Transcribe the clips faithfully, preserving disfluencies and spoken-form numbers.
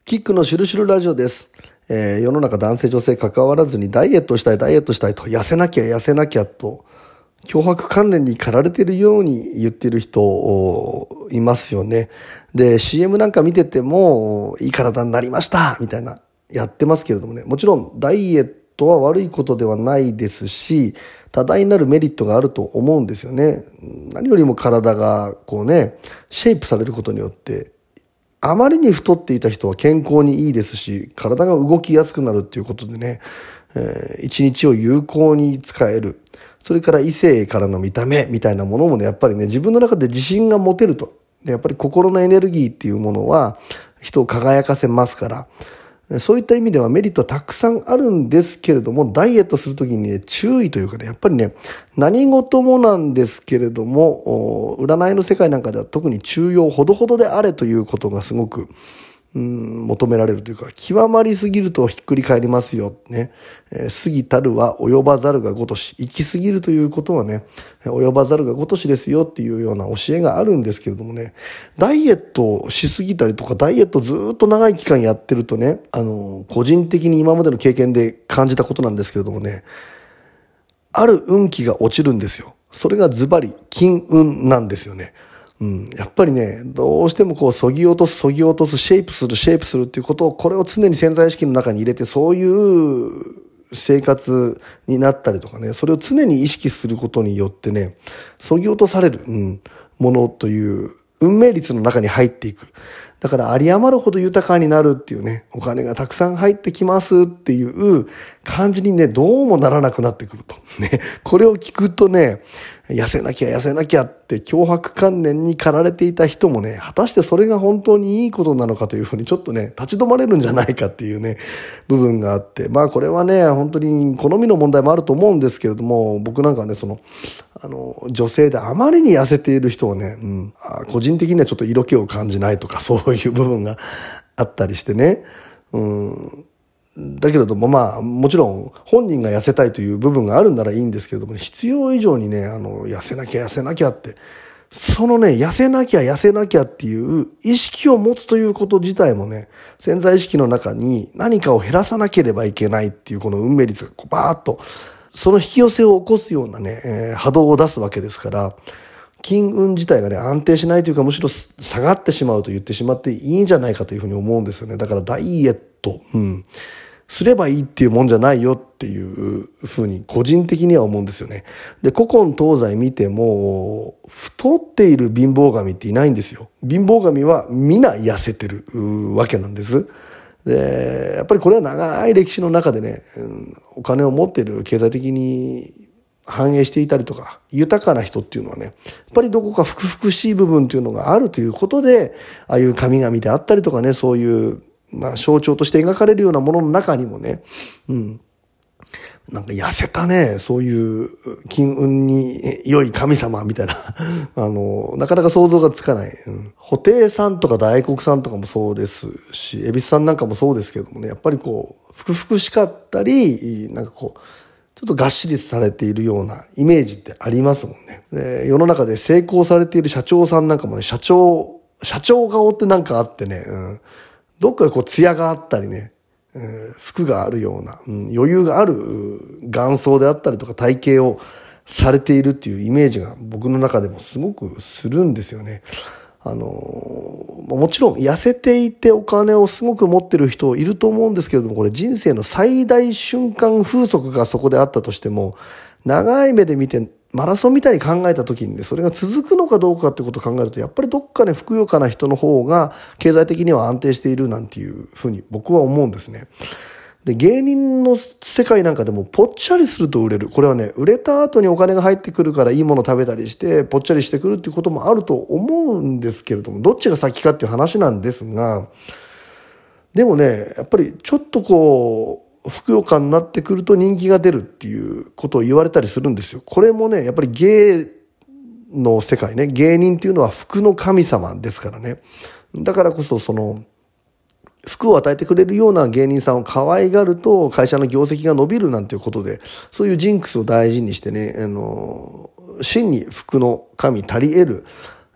キックのシュルシュルラジオです。えー、世の中男性女性関わらずにダイエットしたいダイエットしたいと痩せなきゃ痩せなきゃと強迫観念に駆られているように言っている人いますよね。で シーエム なんか見ててもいい体になりましたみたいなやってますけれどもね、もちろんダイエットは悪いことではないですし多大なるメリットがあると思うんですよね。何よりも体がこうねシェイプされることによってあまりに太っていた人は健康にいいですし、体が動きやすくなるっていうことでね、えー、一日を有効に使える。それから異性からの見た目みたいなものもね、やっぱりね、自分の中で自信が持てると。でやっぱり心のエネルギーっていうものは人を輝かせますから、そういった意味ではメリットはたくさんあるんですけれども、ダイエットするときにね、注意というかね、やっぱりね、何事もなんですけれども、占いの世界なんかでは特に中庸ほどほどであれということがすごく、うん、求められるというか、極まりすぎるとひっくり返りますよ、ね。えー、過ぎたるは及ばざるが如し。行き過ぎるということはね、及ばざるが如しですよっていうような教えがあるんですけれどもね、ダイエットをしすぎたりとか、ダイエットずっと長い期間やってるとね、あの、個人的に今までの経験で感じたことなんですけれどもね、ある運気が落ちるんですよ。それがズバリ金運なんですよね。うん、やっぱりね、どうしてもこう、そぎ落とす、そぎ落とす、シェイプする、シェイプするっていうことを、これを常に潜在意識の中に入れて、そういう生活になったりとかね、それを常に意識することによってね、そぎ落とされる、うん、ものという運命率の中に入っていく。だから、あり余るほど豊かになるっていうね、お金がたくさん入ってきますっていう感じにね、どうもならなくなってくると。ね、これを聞くとね、痩せなきゃ痩せなきゃって脅迫観念に駆られていた人もね、果たしてそれが本当にいいことなのかというふうにちょっとね、立ち止まれるんじゃないかっていうね、部分があって、まあこれはね、本当に好みの問題もあると思うんですけれども、僕なんかはね、その、あの、女性であまりに痩せている人はね、うん、個人的にはちょっと色気を感じないとか、そういう部分があったりしてね、うんだけれどもまあもちろん本人が痩せたいという部分があるんならいいんですけれども、必要以上にね、あの痩せなきゃ痩せなきゃってそのね痩せなきゃ痩せなきゃっていう意識を持つということ自体もね、潜在意識の中に何かを減らさなければいけないっていうこの運命率がこうバーッとその引き寄せを起こすようなね、えー、波動を出すわけですから、金運自体がね安定しないというか、むしろ下がってしまうと言ってしまっていいんじゃないかというふうに思うんですよね。だからダイエット、うんすればいいっていうもんじゃないよっていうふうに個人的には思うんですよね。で、古今東西見ても、太っている貧乏神っていないんですよ。貧乏神は皆痩せてるわけなんです。で、やっぱりこれは長い歴史の中でね、お金を持っている経済的に繁栄していたりとか、豊かな人っていうのはね、やっぱりどこかふくふくしい部分っていうのがあるということで、ああいう神々であったりとかね、そういうまあ象徴として描かれるようなものの中にもね、うん。なんか痩せたね、そういう金運に良い神様みたいな、あの、なかなか想像がつかない。うん、布袋さんとか大黒さんとかもそうですし、恵比寿さんなんかもそうですけどもね、やっぱりこう、ふくふくしかったり、なんかこう、ちょっとがっしりされているようなイメージってありますもんね。で世の中で成功されている社長さんなんかもね、社長、社長顔ってなんかあってね、うんどっかでこう艶があったりね、えー、服があるような、うん、余裕がある元装であったりとか体型をされているっていうイメージが僕の中でもすごくするんですよね。あのー、もちろん痩せていてお金をすごく持ってる人いると思うんですけれども、これ人生の最大瞬間風速がそこであったとしても、長い目で見てマラソンみたいに考えた時にね、それが続くのかどうかってことを考えると、やっぱりどっかね、ふくよかな人の方が経済的には安定しているなんていうふうに僕は思うんですね。で、芸人の世界なんかでもぽっちゃりすると売れる。これはね、売れた後にお金が入ってくるからいいもの食べたりしてぽっちゃりしてくるっていうこともあると思うんですけれども、どっちが先かっていう話なんですが、でもね、やっぱりちょっとこう、ふくよかになってくると人気が出るっていうことを言われたりするんですよ。これもね、やっぱり芸の世界ね、芸人っていうのは服の神様ですからね。だからこそその、服を与えてくれるような芸人さんを可愛がると会社の業績が伸びるなんていうことで、そういうジンクスを大事にしてね、あの、真に服の神足り得る、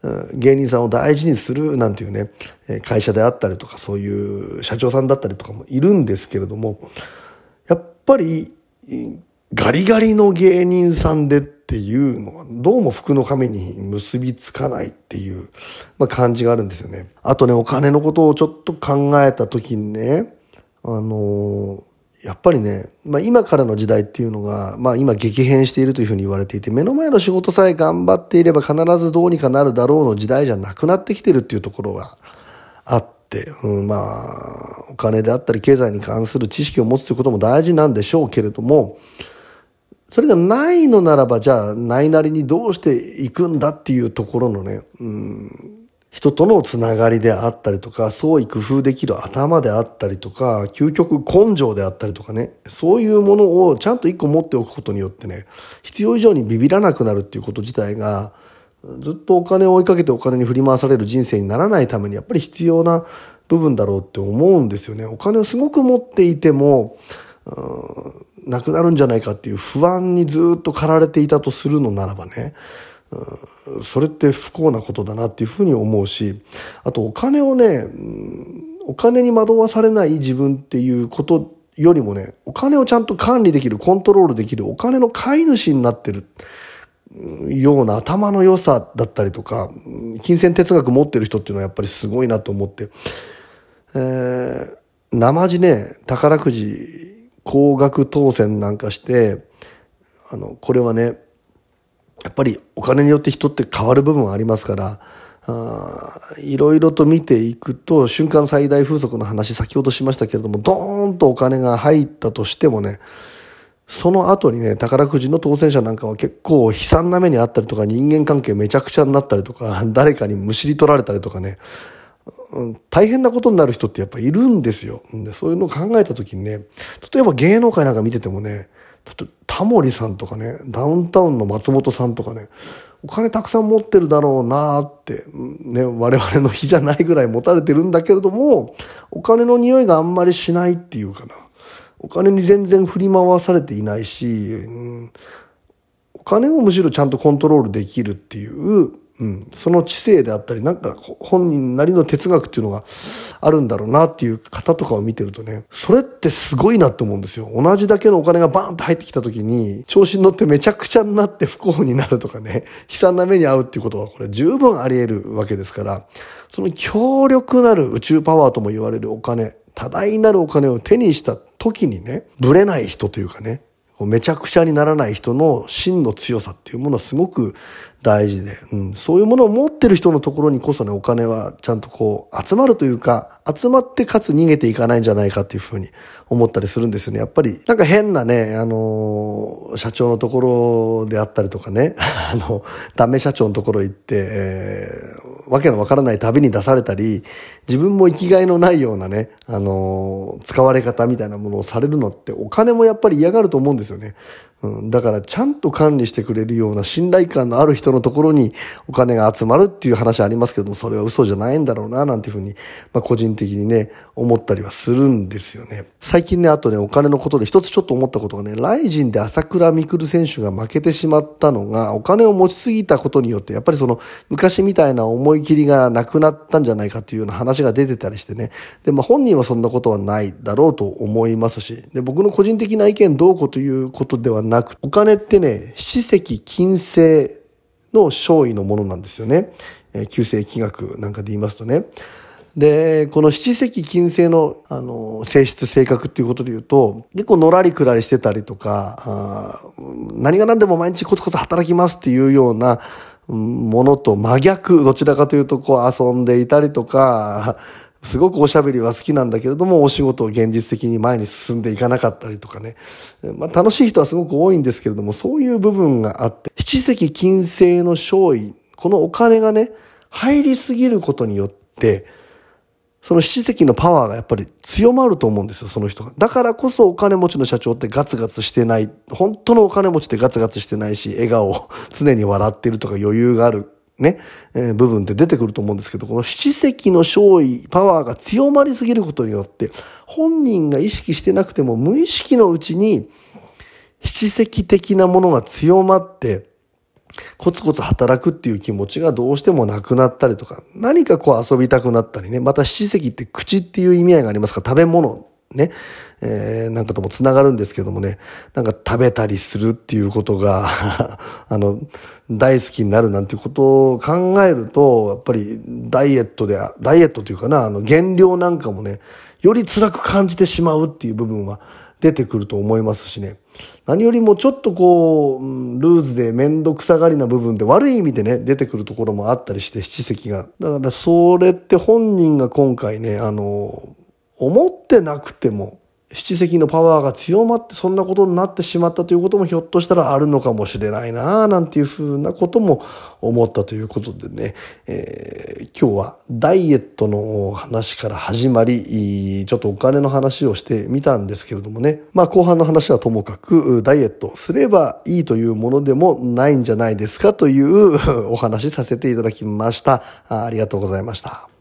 芸人さんを大事にするなんていうね、会社であったりとか、そういう社長さんだったりとかもいるんですけれども、やっぱりガリガリの芸人さんでっていうのはどうも服の髪に結びつかないっていう、まあ、感じがあるんですよね。あとね、お金のことをちょっと考えた時にね、あのーやっぱりね、まあ今からの時代っていうのが、まあ今激変しているというふうに言われていて、目の前の仕事さえ頑張っていれば必ずどうにかなるだろうの時代じゃなくなってきてるっていうところがあって、うん、まあお金であったり経済に関する知識を持つということも大事なんでしょうけれども、それがないのならば、じゃあないなりにどうしていくんだっていうところのね、うん人とのつながりであったりとか、創意工夫できる頭であったりとか、究極根性であったりとかね、そういうものをちゃんと一個持っておくことによってね、必要以上にビビらなくなるっていうこと自体が、ずっとお金を追いかけてお金に振り回される人生にならないためにやっぱり必要な部分だろうって思うんですよね。お金をすごく持っていても、なくなるんじゃないかっていう不安にずっと駆られていたとするのならばね、それって不幸なことだなっていうふうに思うし、あとお金をね、お金に惑わされない自分っていうことよりもね、お金をちゃんと管理できる、コントロールできる、お金の飼い主になってるような頭の良さだったりとか、金銭哲学持ってる人っていうのはやっぱりすごいなと思って、えー、生地ね、宝くじ高額当選なんかして、あの、これはね、やっぱりお金によって人って変わる部分はありますから、あいろいろと見ていくと、瞬間最大風速の話先ほどしましたけれども、ドーンとお金が入ったとしてもね、その後にね、宝くじの当選者なんかは結構悲惨な目にあったりとか、人間関係めちゃくちゃになったりとか、誰かにむしり取られたりとかね、うん、大変なことになる人ってやっぱいるんですよ。で、そういうのを考えたときにね、例えば芸能界なんか見ててもね、タモリさんとかね、ダウンタウンの松本さんとかね、お金たくさん持ってるだろうなーって、ね、我々の比じゃないぐらい持たれてるんだけれども、お金の匂いがあんまりしないっていうかな。お金に全然振り回されていないし、うん、お金をむしろちゃんとコントロールできるっていう、うん、その知性であったり、なんか本人なりの哲学っていうのがあるんだろうなっていう方とかを見てるとね、それってすごいなって思うんですよ。同じだけのお金がバーンと入ってきた時に、調子に乗ってめちゃくちゃになって不幸になるとかね、悲惨な目に遭うっていうことはこれ十分あり得るわけですから、その強力なる宇宙パワーとも言われるお金、多大なるお金を手にした時にね、ブレない人というかね、めちゃくちゃにならない人の真の強さっていうものはすごく大事で、うん、そういうものを持ってる人のところにこそね、お金はちゃんとこう集まるというか、集まってかつ逃げていかないんじゃないかっていうふうに思ったりするんですよね。やっぱりなんか変なね、あのー、社長のところであったりとかね、あの、ダメ社長のところ行って、えー、わけのわからない旅に出されたり、自分も生きがいのないようなね、あのー、使われ方みたいなものをされるのってお金もやっぱり嫌がると思うんですよね。うん、だからちゃんと管理してくれるような信頼感のある人のところにお金が集まるっていう話ありますけども、それは嘘じゃないんだろうななんていうふうに、まあ、個人的にね思ったりはするんですよね。最近ね、あとね、お金のことで一つちょっと思ったことがね、ライジンで朝倉未来選手が負けてしまったのが、お金を持ちすぎたことによってやっぱりその昔みたいな思い切りがなくなったんじゃないかっていうような話が出てたりしてね。で、まあ、本人はそんなことはないだろうと思いますし、で、僕の個人的な意見どうこうということではなく、お金ってね、七石金星の勝位のものなんですよね。えー、九星気学なんかで言いますとね。で、この七石金星の、あの、性質、性格っていうことで言うと、結構のらりくらりしてたりとか、あ何が何でも毎日コツコツ働きますっていうようなものと真逆、どちらかというと、こう遊んでいたりとか、すごくおしゃべりは好きなんだけれども、お仕事を現実的に前に進んでいかなかったりとかね。まあ楽しい人はすごく多いんですけれども、そういう部分があって、七石金星の勝位、このお金がね、入りすぎることによって、その七石のパワーがやっぱり強まると思うんですよ、その人が。だからこそお金持ちの社長ってガツガツしてない。本当のお金持ちってガツガツしてないし、笑顔、常に笑ってるとか余裕がある。ね、えー、部分って出てくると思うんですけど、この七石の勝位、パワーが強まりすぎることによって、本人が意識してなくても無意識のうちに七石的なものが強まって、 コツコツ働くっていう気持ちがどうしてもなくなったりとか、何かこう遊びたくなったりね、また七石って口っていう意味合いがありますから、食べ物ね、えー、なんかともつながるんですけどもね、なんか食べたりするっていうことがあの大好きになるなんていうことを考えると、やっぱりダイエットでダイエットというかな、あの減量なんかもね、より辛く感じてしまうっていう部分は出てくると思いますしね。何よりもちょっとこう、ルーズでめんどくさがりな部分で悪い意味でね、出てくるところもあったりして、七石が。だからそれって本人が今回ね、あの、思ってなくても、七石のパワーが強まってそんなことになってしまったということもひょっとしたらあるのかもしれないな、なんていうふうなことも思ったということでね、えー、今日はダイエットの話から始まり、ちょっとお金の話をしてみたんですけれどもね、まあ後半の話はともかくダイエットすればいいというものでもないんじゃないですかというお話させていただきました。ありがとうございました。